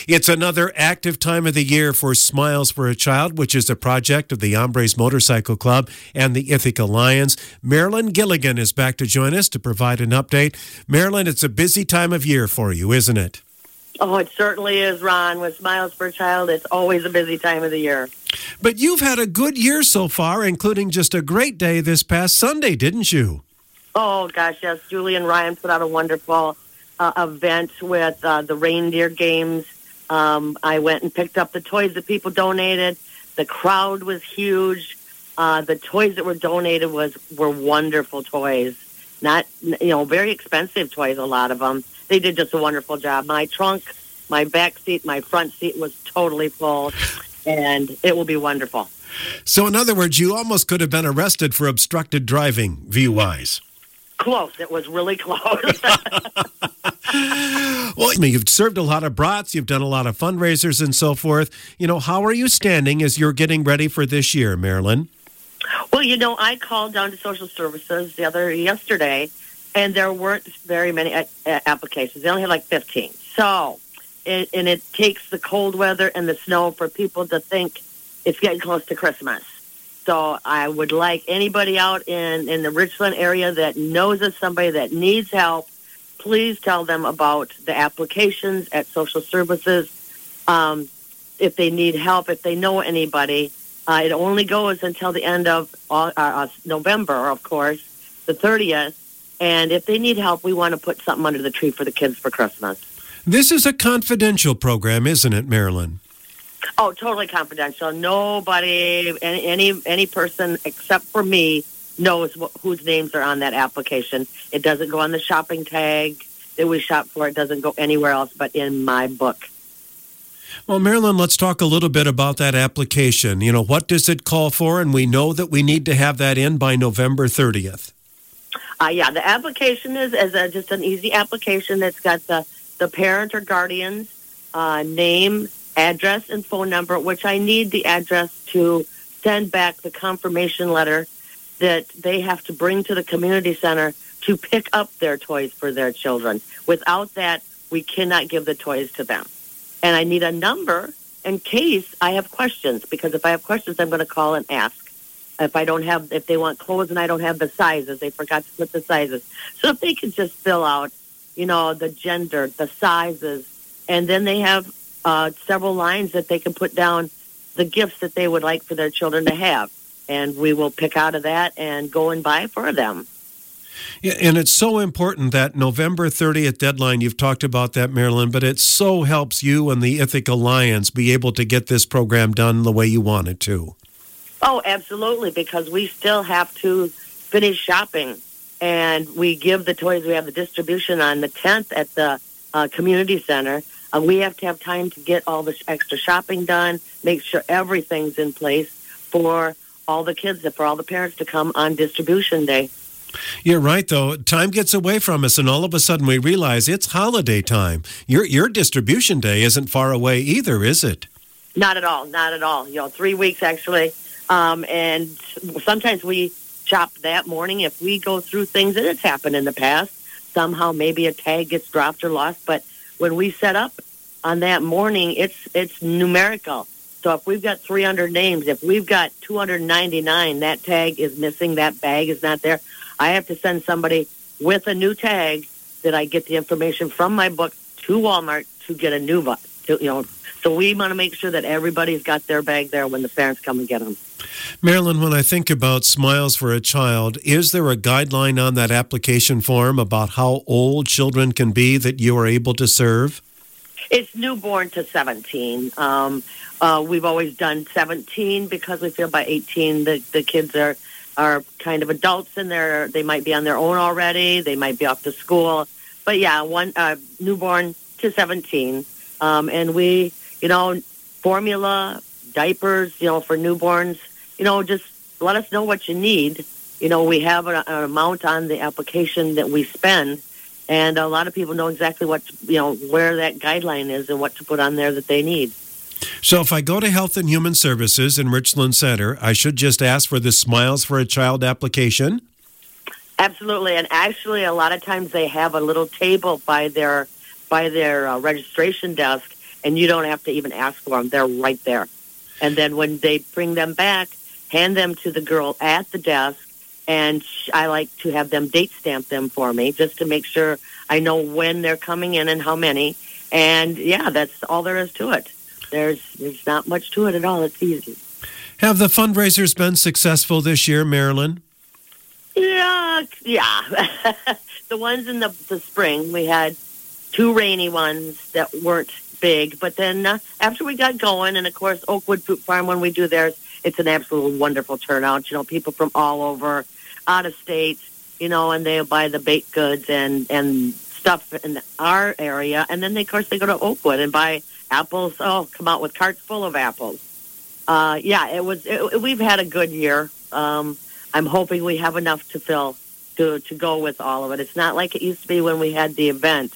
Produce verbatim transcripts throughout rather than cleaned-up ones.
It's another active time of the year for Smiles for a Child, which is a project of the Hombres Motorcycle Club and the Ithaca Lions. Marilyn Gilligan is back to join us to provide an update. Marilyn, it's a busy time of year for you, isn't it? Oh, it certainly is, Ron. With Smiles for a Child, it's always a busy time of the year. But you've had a good year so far, including just a great day this past Sunday, didn't you? Oh, gosh, yes. Julie and Ryan put out a wonderful uh, event with uh, the reindeer games. Um, I went and picked up the toys that people donated. The crowd was huge. Uh, the toys that were donated was were wonderful toys. Not, you know, very expensive toys, a lot of them. They did just a wonderful job. My trunk, my back seat, my front seat was totally full, and it will be wonderful. So, in other words, you almost could have been arrested for obstructed driving, view-wise. Close. It was really close. Well, I mean, you've served a lot of brats, you've done a lot of fundraisers and so forth. You know, how are you standing as you're getting ready for this year, Marilyn? Well, you know, I called down to social services the other yesterday, and there weren't very many a- a- applications. They only had like fifteen. So, it, and it takes the cold weather and the snow for people to think it's getting close to Christmas. So I would like anybody out in, in the Richland area that knows of somebody that needs help, please tell them about the applications at social services. Um, if they need help, if they know anybody, uh, it only goes until the end of uh, uh, November, of course, the thirtieth. And if they need help, we want to put something under the tree for the kids for Christmas. This is a confidential program, isn't it, Marilyn? Oh, totally confidential. Nobody, any any, any person except for me knows wh- whose names are on that application. It doesn't go on the shopping tag that we shop for. It doesn't go anywhere else but in my book. Well, Marilyn, let's talk a little bit about that application. You know, what does it call for? And we know that we need to have that in by November thirtieth. Uh, yeah, the application is, is a, just an easy application that's got the, the parent or guardian's uh, name, address, and phone number, which I need the address to send back the confirmation letter that they have to bring to the community center to pick up their toys for their children. Without that, we cannot give the toys to them. And I need a number in case I have questions, because if I have questions, I'm going to call and ask. If I don't have, if they want clothes and I don't have the sizes, they forgot to put the sizes. So if they could just fill out, you know, the gender, the sizes, and then they have uh, several lines that they can put down the gifts that they would like for their children to have. And we will pick out of that and go and buy for them. Yeah, and it's so important, that November thirtieth deadline. You've talked about that, Marilyn, but it so helps you and the Ithaca Lions be able to get this program done the way you want it to. Oh, absolutely, because we still have to finish shopping. And we give the toys, we have the distribution on the tenth at the uh, community center. Uh, we have to have time to get all the extra shopping done, make sure everything's in place for all the kids, for all the parents to come on distribution day. You're right, though. Time gets away from us, and all of a sudden we realize it's holiday time. Your your distribution day isn't far away either, is it? Not at all, not at all. You know, three weeks actually. Um, and sometimes we shop that morning if we go through things, and it's happened in the past. Somehow maybe a tag gets dropped or lost, but when we set up on that morning, it's it's numerical. So if we've got three hundred names, if we've got two hundred ninety-nine, that tag is missing, that bag is not there, I have to send somebody with a new tag that I get the information from my book to Walmart to get a new one. You know, so we want to make sure that everybody's got their bag there when the parents come and get them. Marilyn, when I think about Smiles for a Child, is there a guideline on that application form about how old children can be that you are able to serve? It's newborn to seventeen. Um, uh, we've always done seventeen because we feel by eighteen the, the kids are, are kind of adults, and they're, they might be on their own already. They might be off to school. But, yeah, one uh, newborn to seventeen. Um, and we, you know, formula, diapers, you know, for newborns, you know, just let us know what you need. You know, we have an, an amount on the application that we spend, and a lot of people know exactly what, you know, where that guideline is and what to put on there that they need. So if I go to Health and Human Services in Richland Center, I should just ask for the Smiles for a Child application? Absolutely. And actually, a lot of times they have a little table by their by their uh, registration desk, and you don't have to even ask for them. They're right there. And then when they bring them back, hand them to the girl at the desk, and I like to have them date stamp them for me just to make sure I know when they're coming in and how many. And, yeah, that's all there is to it. There's there's not much to it at all. It's easy. Have the fundraisers been successful this year, Marilyn? Yeah, yeah. The ones in the, the spring, we had two rainy ones that weren't big. But then uh, after we got going, and, of course, Oakwood Fruit Farm, when we do theirs, it's an absolute wonderful turnout. You know, people from all over, out of state, you know, and they'll buy the baked goods and, and stuff in our area. And then, they, of course, they go to Oakwood and buy apples. Oh, come out with carts full of apples. Uh, yeah, it was. It, we've had a good year. Um, I'm hoping we have enough to fill to to go with all of it. It's not like it used to be when we had the event,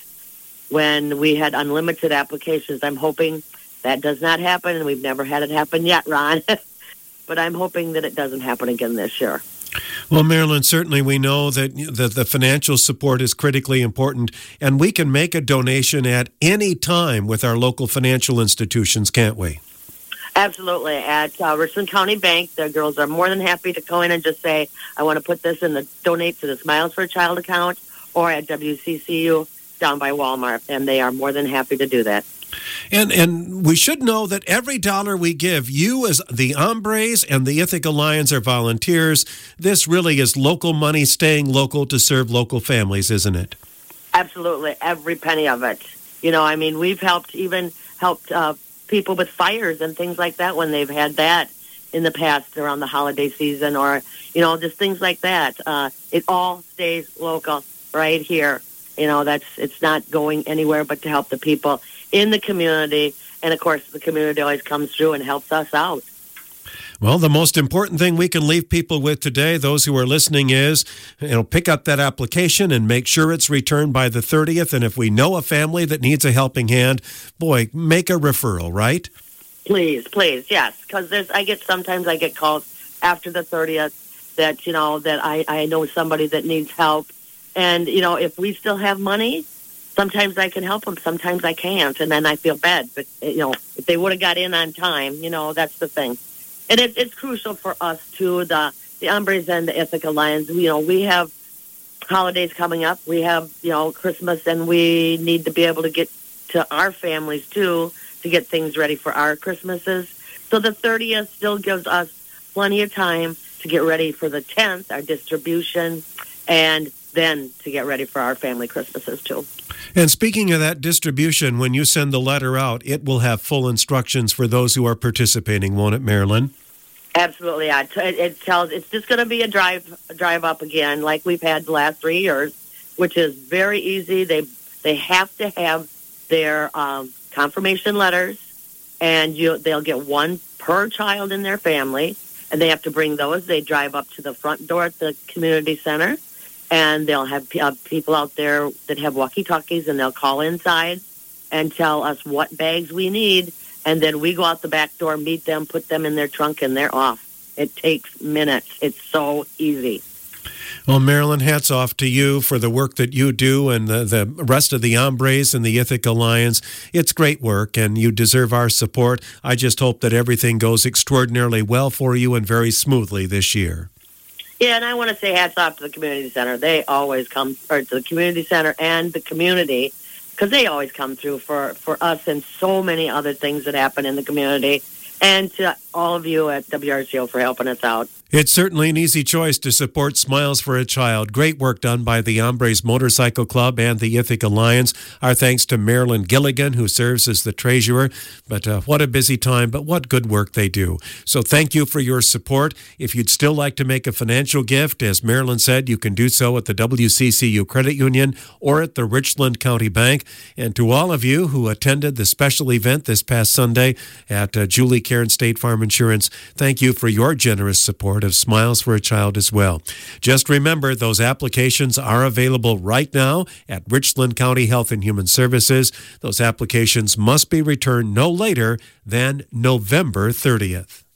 when we had unlimited applications. I'm hoping that does not happen, and we've never had it happen yet, Ron. But I'm hoping that it doesn't happen again this year. Well, Marilyn, certainly we know that the, the financial support is critically important, and we can make a donation at any time with our local financial institutions, can't we? Absolutely. At uh, Richland County Bank, the girls are more than happy to go in and just say, I want to put this in the donate to the Smiles for a Child account, or at W C C U down by Walmart, and they are more than happy to do that. And and we should know that every dollar we give, you as the Hombres and the Ithaca Lions are volunteers. This really is local money staying local to serve local families, isn't it? Absolutely. Every penny of it. You know, I mean, we've helped even helped uh, people with fires and things like that when they've had that in the past around the holiday season, or, you know, just things like that. Uh, it all stays local right here. You know, that's it's not going anywhere but to help the people in the community. And, of course, the community always comes through and helps us out. Well, the most important thing we can leave people with today, those who are listening, is, you know, pick up that application and make sure it's returned by the thirtieth. And if we know a family that needs a helping hand, boy, make a referral, right? Please, please, yes. Because there's, I get sometimes I get calls after the thirtieth that, you know, that I, I know somebody that needs help. And, you know, if we still have money, sometimes I can help them, sometimes I can't, and then I feel bad. But, you know, if they would have got in on time, you know, that's the thing. And it, it's crucial for us, too, the, the Hombres and the Ithaca Lions. You know, we have holidays coming up. We have, you know, Christmas, and we need to be able to get to our families, too, to get things ready for our Christmases. So the thirtieth still gives us plenty of time to get ready for the tenth, our distribution, and then to get ready for our family Christmases, too. And speaking of that distribution, when you send the letter out, it will have full instructions for those who are participating, won't it, Marilyn? Absolutely. Yeah. It, it tells it's just going to be a drive a drive up again, like we've had the last three years, which is very easy. They they have to have their um, confirmation letters, and you they'll get one per child in their family, and they have to bring those. They drive up to the front door at the community center, and they'll have uh, people out there that have walkie-talkies, and they'll call inside and tell us what bags we need. And then we go out the back door, meet them, put them in their trunk, and they're off. It takes minutes. It's so easy. Well, Marilyn, hats off to you for the work that you do and the, the rest of the Hombres and the Ithaca Lions. It's great work, and you deserve our support. I just hope that everything goes extraordinarily well for you and very smoothly this year. Yeah, and I want to say hats off to the community center. They always come, or to the community center and the community, because they always come through for, for us and so many other things that happen in the community. And to all of you at W R C O for helping us out. It's certainly an easy choice to support Smiles for a Child. Great work done by the Hombres Motorcycle Club and the Ithaca Lions. Our thanks to Marilyn Gilligan, who serves as the treasurer. But uh, what a busy time, but what good work they do. So thank you for your support. If you'd still like to make a financial gift, as Marilyn said, you can do so at the W C C U Credit Union or at the Richland County Bank. And to all of you who attended the special event this past Sunday at uh, Julie Cairn State Farm Insurance, thank you for your generous support of Smiles for a Child as well. Just remember, those applications are available right now at Richland County Health and Human Services. Those applications must be returned no later than November thirtieth.